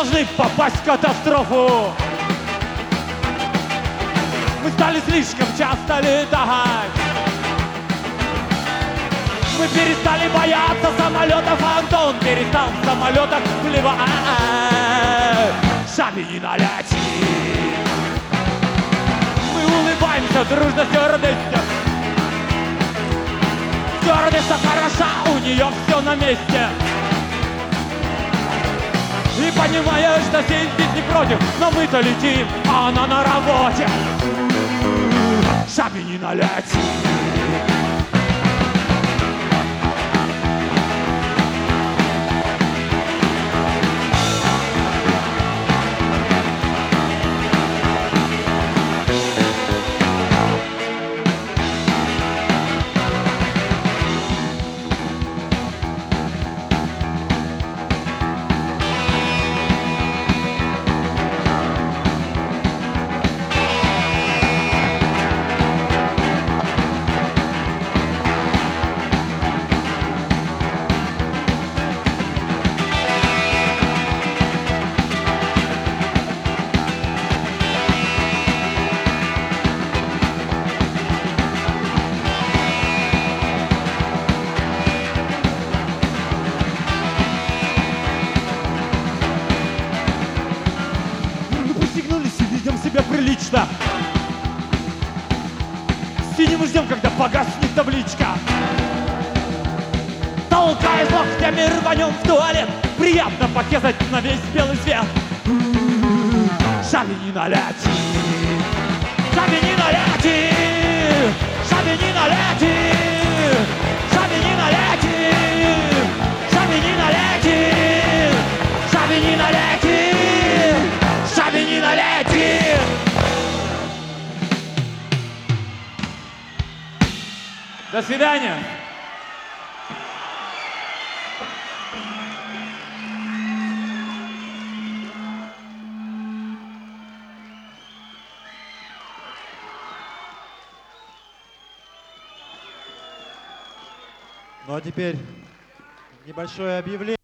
должны попасть в катастрофу. Мы стали слишком часто летать. Мы перестали бояться самолетов, Антон перестал в самолетах плевать. Сами не налети. Мы улыбаемся дружно стюардессе. Стюардесса хороша, у нее все на месте. И понимаешь, что сидеть не против, но мы-то летим, а она на работе. Сами не налети. Себя прилично. Сидим и ждем, когда погаснет табличка. Толкаясь локтями, рванем в туалет. Приятно покезать на весь белый свет. Сами не налети. Сами не налети. Сами не налети. Сами не налети. Сами не налети. Сами не налети. Сами не налети. До свидания. Ну а теперь небольшое объявление.